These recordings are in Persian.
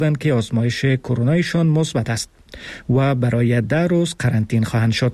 که آزمایش کرونایشان مثبت است و برای 10 روز قرنطینه خواهند شد.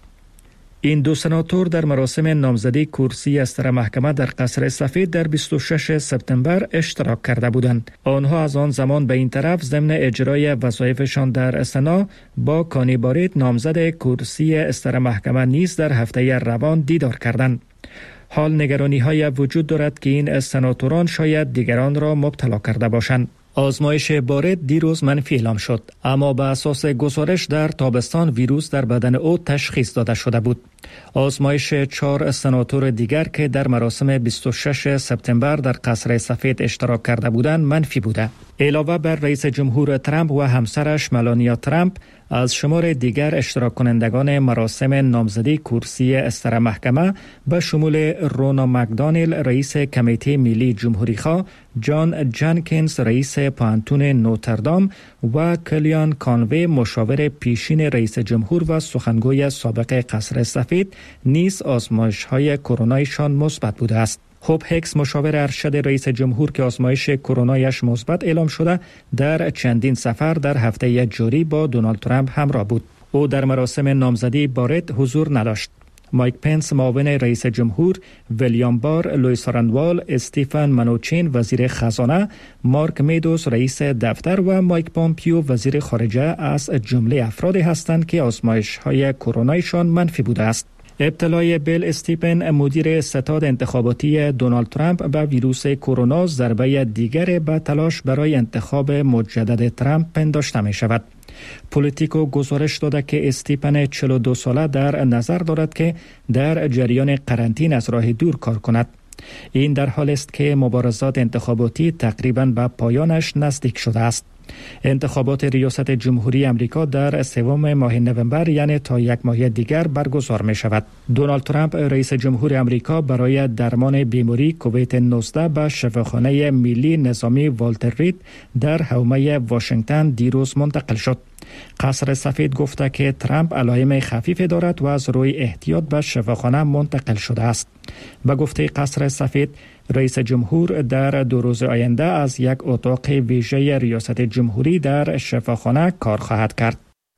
این دو سناتور در مراسم نامزدی کرسی استر محکمه در قصر سفید در 26 سپتامبر اشتراک کرده بودند. آنها از آن زمان به این طرف ضمن اجرای وظایفشان در سنا با کانی باریت نامزد کرسی استر محکمه نیز در هفته روان دیدار کردند. حال نگرانی های وجود دارد که این سناتوران شاید دیگران را مبتلا کرده باشند. آزمایش باریت دیروز منفی اعلام شد، اما به اساس گزارش در تابستان ویروس در بدن او تشخیص داده شده بود. آزمایش 4 سناتور دیگر که در مراسم 26 سپتامبر در قصر سفید اشتراک کرده بودند منفی بوده. علاوه بر رئیس جمهور ترامپ و همسرش ملانیا ترامپ، از شمار دیگر اشتراک کنندگان مراسم نامزدی کرسی استر محکمه به شمول رونا مکدانیل رئیس کمیته ملی جمهوری‌خواه، جان جنکینز رئیس پانتون نوتردام و کلیان کانوی مشاور پیشین رئیس جمهور و سخنگوی سابق قصر سفید نیز آزمایش‌های کرونایشان مثبت بوده است. خوب هکس مشاور ارشد رئیس جمهور که آزمایش کرونایش مثبت اعلام شده در چندین سفر در هفته جاری با دونالد ترامپ همراه بود. او در مراسم نامزدی باریت حضور نداشت. مایک پنس معاون رئیس جمهور، ویلیام بار، لوئیس رندوال، استیفن منوچین وزیر خزانه، مارک میدوز رئیس دفتر و مایک پامپیو وزیر خارجه از جمله افرادی هستند که آزمایش‌های کرونایشان منفی بوده است. ابتلای بیل استیپن مدیر ستاد انتخاباتی دونالد ترامپ به ویروس کرونا ضربه دیگر به تلاش برای انتخاب مجدد ترامپ پنداشته می شود. پولیتیکو گزارش داده که استیپن 42 ساله در نظر دارد که در جریان قرنطینه از راه دور کار کند. این در حالی است که مبارزات انتخاباتی تقریباً به پایانش نزدیک شده است. انتخابات ریاست جمهوری امریکا در 3 ماه نوامبر یعنی تا 1 ماه دیگر برگزار می شود. دونالد ترامپ رئیس جمهور امریکا برای درمان بیماری کووید 19 به شفاخانه ملی نظامی والتر رید در حومه واشنگتن دیروز منتقل شد. قصر سفید گفته که ترامپ علائم خفیف دارد و از روی احتیاط به شفاخانه منتقل شده است. به گفته قصر سفید، رئیس جمهور در 2 روز آینده از یک اتاق ویژه ریاست جمهوری در شفاخانه کار خواهد کرد.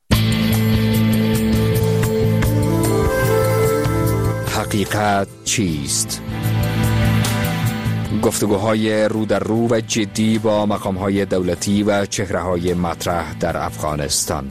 حقیقت چیست؟ گفتگوهای رو در رو و جدی با مقام‌های دولتی و چهره‌های مطرح در افغانستان.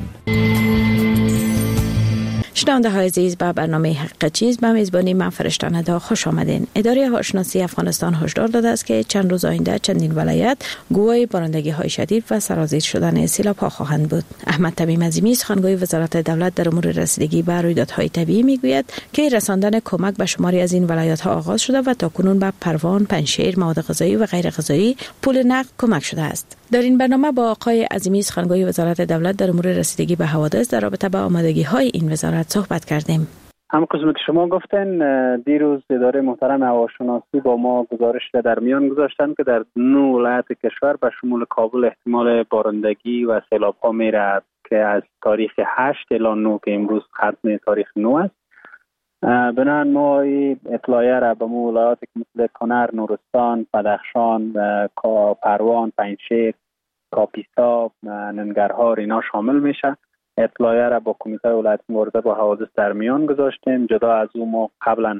شنونده های عزیز، به برنامه حقیقت چیست به میزبانی من فرشته ندا خوش آمدین. اداره هواشناسی افغانستان هشدار داده است که چند روز آینده چندین ولایت گواه بارندگی های شدید و سرازیر شدن سیلاب‌ها خواهند بود. احمد تمیم عظیمی سخنگوی وزارت دولت در امور رسیدگی به رویدادهای طبیعی میگوید که رساندن کمک به شماری از این ولایت ها آغاز شده و تاکنون به پروان، پنجشیر، مواد غذایی و غیر غذایی پول نقد کمک شده است. در این برنامه با آقای عظیمی سخنگوی وزارت دولت در امور رسیدگی به حوادث در رابطه با آمادگی‌های این وزارت صحبت کردیم. هم قسمت شما گفتن دیروز اداره محترم هواشناسی با ما گزارش در میان گذاشتن که در 9 ولایت کشور به شمول کابل احتمال بارندگی و سیلاب‌ها میرد که از تاریخ 8 الی 9 که امروز ختم تاریخ 9 است. بنابراین ما اطلاعیه را به ولایات مثل کنر، نورستان، بدخشان، پروان، پنجشیر، کاپیسا، ننگرهار اینا شامل میشه. اطلاعیه را با کمیته ولایت مبارزه با حوادث در میان گذاشتیم. جدا از اون ما قبلا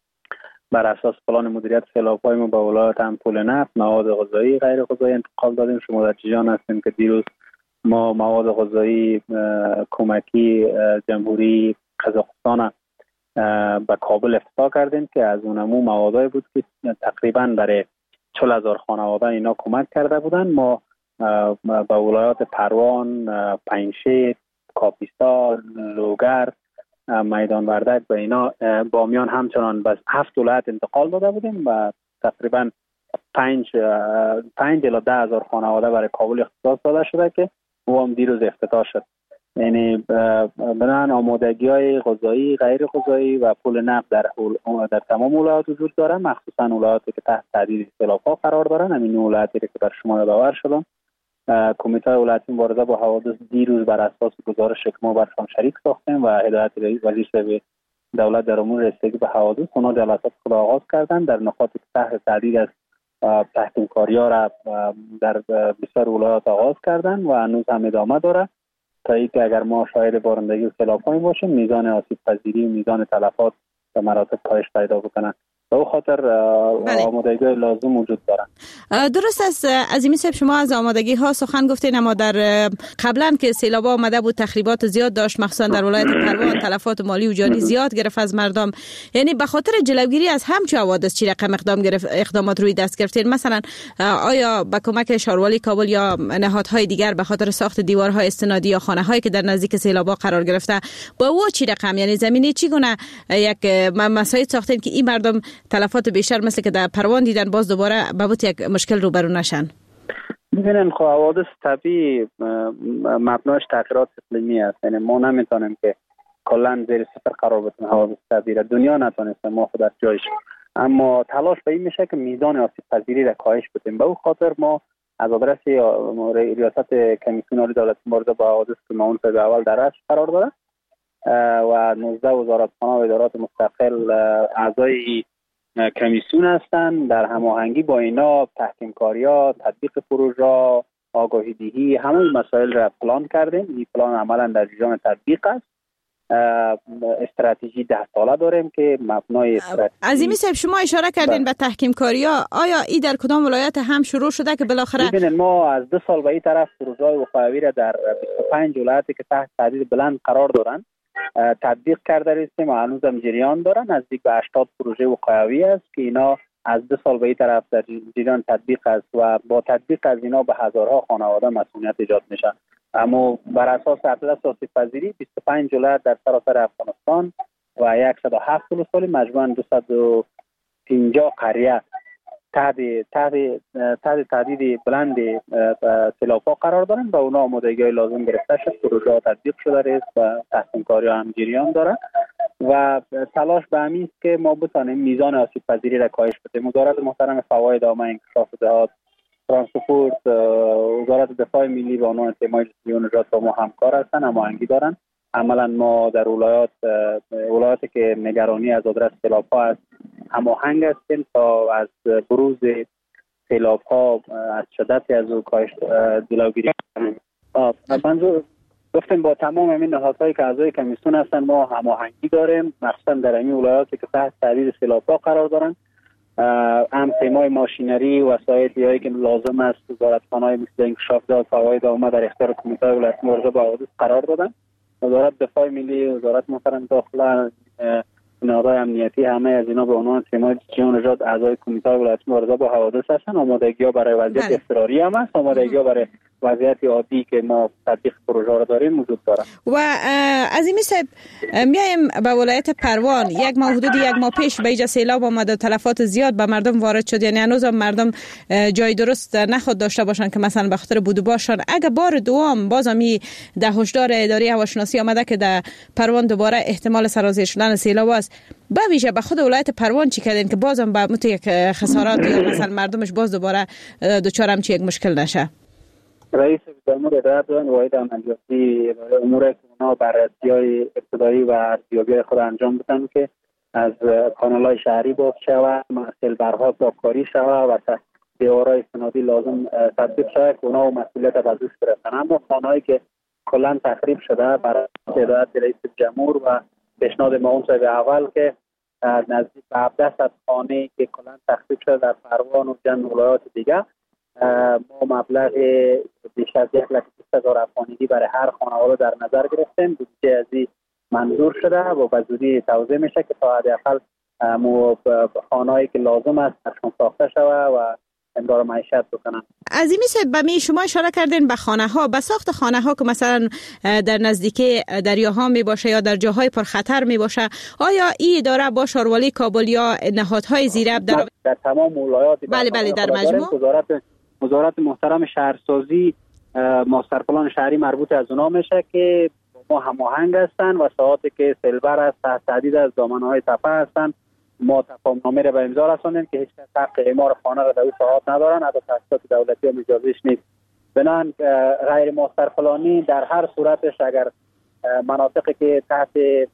بر اساس پلان مدیریت سیلاب‌های ما به ولایت هم پول نقد، مواد غذایی، غیر غذایی انتقال دادیم. شما در جریان هستیم که دیروز ما مواد غذایی کمکی جمهوری قزاقستان به کابل افتتاح کردیم که از اونمو موادی بود که تقریبا برای 40,000 خانواده اینا کمک کرده بودن. ما به ولایات پروان، پنجشیر، کاپیسا، لوگر، میدان وردک به اینا بامیان همچنان بس 7 ولایت انتقال داده بودیم و تقریبا 5 الی 10,000 خانواده برای کابل اختصاص داده شده که او هم دیروز افتتاح شد. یعنی بنابراین آمادگی‌های غذایی، غیر غذایی و پول نقد در تمام ولایات وجود داره، مخصوصا ولایاتی که تحت تهدید سیلاب‌ها قرار دارن. همین ولایاتی که بر شما یادآور شدم. کمیته ولایتی مبارزه با حوادث دیروز بر اساس گزارش که ما برشان شریک ساختیم و هدایت وزیر دولت در امور رسیدگی به حوادث اونا جلسات خود آغاز کردن در نقاطی که تحت تهدید است تحکیمکاری‌ها را در بسیار ولایات آغاز کردن و هنوز هم ادامه داره تا اینکه اگر ما شاهد بارندگی و سیلاب‌های باشیم میزان آسیب پذیری و میزان تلفات به مراتب کاهش پیدا بکنه. به او خاطر آمادگی لازم وجود دارن. درست است عظیمی صاحب، شما از آمادگی ها سخن گفتین، اما در قبلا که سیلاب آمده بود تخریبات زیاد داشت، مخصوصا در ولایت پروان تلفات مالی و جانی زیاد گرفت از مردم. یعنی به خاطر جلوگیری از همچین حوادث چی رقم اقدامات روی دست گرفتین؟ مثلا آیا با کمک شاروالی کابل یا نهادهای دیگر به خاطر ساخت دیوارهای استنادی یا خانه‌هایی که در نزدیک سیلاب‌ها قرار گرفته با او چی رقم، یعنی زمینی چی گونه یک مسائل ساختین که این مردم تلفات بیشتر مثل که در پروان دیدن باز دوباره به بود یک مشکل روبرو نشن؟ ببینن خب حوادث طبیعی مبناش تغییرات اقلیمی است. یعنی ما نمیتونیم که کلا زیر صفر قرار بدیم حوادث طبیعی. دنیا نتونسته ما خود در جایش، اما تلاش به این میشه که میزان آسیب پذیری را کاهش بدیم. به اون خاطر ما از آدرس ریاست کمیسیون عالی دولت مبارزه با حوادث که معاون به اول در رأس قرار داره و 19 وزارتخانه و ادارات مستقل اعضای کمیسیون هستند، در هماهنگی با اینا تحکیمکاری‌ها، تطبیق پروژه، آگاهی دهی، همه مسائل را پلان کردیم. این پلان عملا در جریان تطبیق است. استراتژی 10 ساله داریم که مبنای عظیمی صاحب شما اشاره کردین به تحکیمکاری‌ها، آیا این در کدام ولایت هم شروع شده که بالاخره؟ ببینید ما از 2 سال به این طرف پروژه‌های وقایوی را در 25 ولایتی که تحت تهدید بلند قرار دارند تطبیق کرده هستیم و هنوز هم جریان دارن. نزدیک به 80 پروژه وقایوی است که اینا از 2 سال به این طرف در جریان تطبیق است و با تطبیق از اینا به هزارها خانواده مسئولیت ایجاد میشه. اما بر اساس اطلس آسیب پذیری 25 ولایت در سراسر افغانستان و 107 ولسوالی مجموعاً 250 قریه تحت تهدید بلند سیلاب‌ها قرار دارند و اونا آمادگی لازم گرفته شد، پروژه تطبیق شده است و تحکیم‌کاری هم جریان داره و تلاش به همین است که ما بتانیم میزان آسیب پذیری را کاهش بدیم. وزارت محترم فواید عامه انکشاف دهات، ترانسپورت، وزارت دفاع ملی با عنوان تیمای جسمی و نجات با ما همکار هستند، هماهنگی دارند. عملا ما در ولایاتی که نگرانی از آدرس سیلاب‌ها است هماهنگ هستیم تا از بروز سیلاب‌ها از شدت از او کاهش جلوگیری کنیم. منظور گفتیم با تمام این نهادهایی که اعضای کمیسیون هستن ما هماهنگی داریم، مخصوصا در این ولایاتی که تحت تهدید سیلاب‌ها قرار دارن. تیمای ماشینری و وسایلی که لازم است وزارتخانه‌های مثل انکشاف دهات، فواید عامه در اختیار کمیته ولایت مبارزه با حوادث قرار دادن. وزارت دفاع ملی، وزارت محترم داخله، نهادهای امنیتی، همه از اینا به عنوان تیمای جسمی و نجات اعضای کمیته ولایت مبارزه با حوادث هستن. آمادگی‌ها برای وضعیت اضطراری هم هست، آمادگی‌ها برای وضعیت عادی که ما تطبیق پروژه را داریم وجود داره. و عظیمی صاحب میایم به ولایت پروان. یک ماه حدود یک ماه پیش به اینجا سیلاب آمد و تلفات زیاد به مردم وارد شد. یعنی هنوز مردم جای درست نخود داشته باشن که مثلا به خاطر بود و باشن. اگه بار دوم بازم ده هشدار اداره هواشناسی آمده که در پروان دوباره احتمال سرازیر شدن سیلاب است، به ویژه به خود ولایت پروان چی کردین که بازم به مت یک خسارات یا مثلا مردمش باز دوباره دچار همچین یک مشکل نشه؟ رئیس امور اداره واحد عملیاتی امور که اونا بررسی‌های ابتدایی و ارزیابی خود انجام بدن که از کانال‌های شهری باز شود، سیلبرها پاککاری شود و دیوارهای استنادی لازم تطبیق شود که اونا مسئولیت از دوش گرفتن. اما خانه‌هایی که کلاً تخریب شده برای هدایت رئیس جمهور و پیشنهاد معاون صاحب اول که نزدیک به 1700 خانه که کلاً تخریب شده در پروان و جمع ولایات دیگه ما مبلغ بیش از 1,20,000 افغانی برای هر خانواده در نظر گرفتیم. بودجه از این منظور شده و به زودی توضیح میشه که تا حداقل خانه‌ای که لازم است برشون ساخته شود و امرار معیشت بکنن. عظیمی صاحب به شما اشاره کردین به خانه‌ها، به ساخت خانه‌ها که مثلا در نزدیکی دریاها می باشه یا در جاهای پرخطر می باشه، آیا این اداره با شاروالی کابل یا نهادهای زیراب در تمام ولایات بله در مجموع وزارت محترم شهرسازی ماستر پلان شهری مربوط از اونا میشه که ما هماهنگ هستن و ساعاتی که سیلبر است تحت تهدید از دامنه‌های تپه هستن ما تفاهم‌نامه را به امضا رساندیم که هیچ کس حق اعمار خانه را در اون ساعات ندارن، حتی تأسیسات دولتی هم اجازهش نیست. بنابراین غیر ماستر پلانی در هر صورتش اگر مناطقی که تحت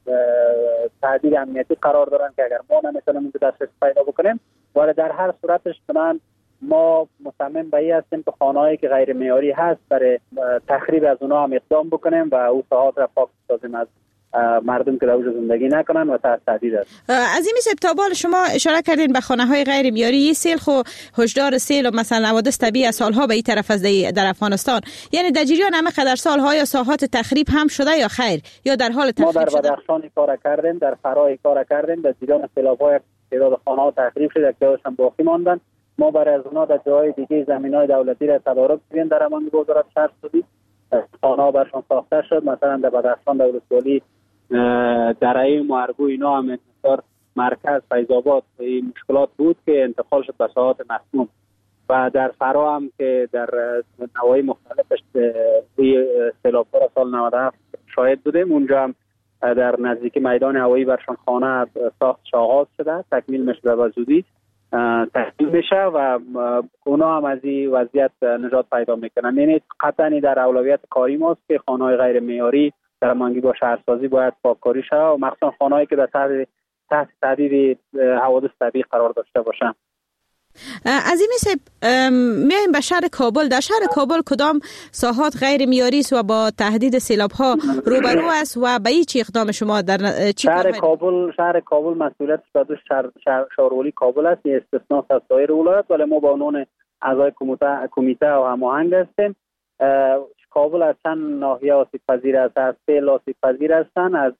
تهدید امنیتی قرار دارن که اگر ما نمیتونیم اونجا دسترسی پیدا بکنیم، ولی در هر صورتش بنابراین ما مصمم به این هستیم که خانه‌هایی که غیر معیاری هست برای تخریب از اونها هم اقدام بکنیم و او ساحات را پاک سازیم از مردم که در اونجا زندگی نکنن و تحت تهدید است. عظیم سپتابال شما اشاره کردین به خانه‌های غیر معیاری. سیل خو هشدار سیل و مثلا حوادث طبیعی از سالها به این طرف از در افغانستان، یعنی در جریان همه قدر سالها یا ساحات تخریب هم شده یا خیر یا در حال تخریب شده؟ ما در بدخشان کار کردیم، در فرای کار کردیم، در جریان سیلاب‌های تعداد خانه‌ها تخریب شده که هم باقی ماندن. ما برای از اونها در جای دیگه زمین‌های دولتی را تدارک کردیم در امان وزارت شهرسازی. خانه‌ها برشان ساخته شد، مثلا در بدخشان در ولسوالی درعی مرگو اینا هم انتظار مرکز فیض‌آباد این مشکلات بود که انتقال شد به ساحات مسموم و در فرا هم که در نواحی مختلفش سیلاب‌ها را سال 97 شاهد بودیم. اونجا هم در نزدیکی میدان هوایی برشان خانه ساختش آغاز شده، تکمیل میشه به زودی تکمیل میشه و اونا هم از این وضعیت نجات پیدا میکنن. یعنی قطعا در اولویت کاری ماست که خانه‌های غیر معیاری در هماهنگی با شهرسازی باید پاککاری شود و مخصوصا خانه‌هایی که در تحت تهدید حوادث طبیعی قرار داشته باشند. عظیمی صاحب، میایم به شهر کابل. در شهر کابل کدام ساحات غیر معیاری است و با تهدید سیلاب‌ها روبرو است و به چه اقدام شما در شهر کابل مسئولیتش به دوش شهروالی کابل است، استثناء از سایر ولایات، ولی ما با عنوان اعضای کمیته و هماهنگ هستیم. کابل از چند ناحیه آسیب پذیر است، از سیل آسیب پذیر هستند، از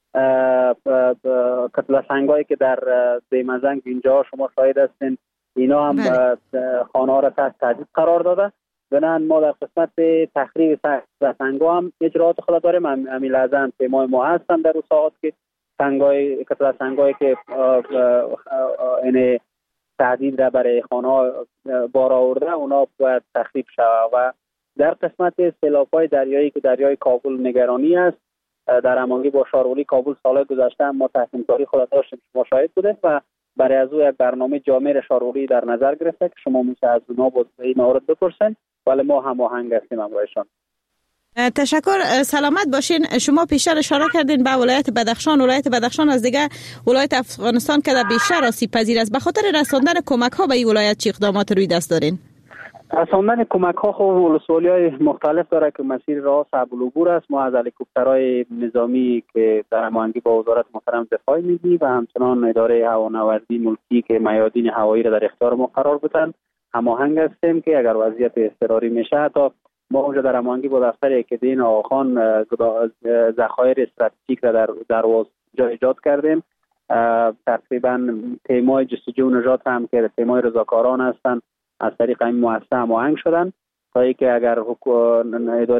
کتله سنگایی که در دیمزنگ اینجا شما شاهد هستین، اینا هم خانه‌ها را تحت تهدید قرار داده. بنابراین ما در قسمت تخریب سنگ‌ها هم اجراءات خود داریم. امیل اعظم پیمای ما هستن در ساحات که کتله سنگایی که این تهدید را برای خانه‌ها بار آورده اونا باید تخریب شود. و در قسمت سیلاب‌های دریایی که دریای کابل نگرانی است، در هماهنگی با شهروالی کابل سال گذشته ما تحکیم کاری خود داشتیم، شما شاهد بوده و برای از او یک برنامه جامع شهروالی در نظر گرفته که شما میشه از اونها با این مورد بپرسین، ولی ما هماهنگ هستیم همراهشان. تشکر، سلامت باشین. شما پیشتر اشاره کردین به ولایت بدخشان. ولایت بدخشان از دیگه ولایت افغانستان که در بیشتر آسیب پذیر است. به خاطر رساندن کمک ها به این ولایت چه اقدامات روی دست دارین؟ رساندن کمک ها خب ولسوالی‌های مختلف داره که مسیر راه صعب العبور است. ما از هلیکوپترهای نظامی که در هماهنگی با وزارت محترم دفاع میدی و همچنان اداره هوانوردی ملکی که میادین هوایی را در اختیار ما قرار بدن هماهنگ هستیم که اگر وضعیت اضطراری میشه تا ما اونجا در هماهنگی با دفتر اکیدین آخان ذخایر استراتژیک را در جا ایجاد کردیم. تقریبا تیمای جستجو و نجات هم که تیمای رضاکاران هستند از طریق این مؤسسه هماهنگ شدن تا اینکه اگر اداره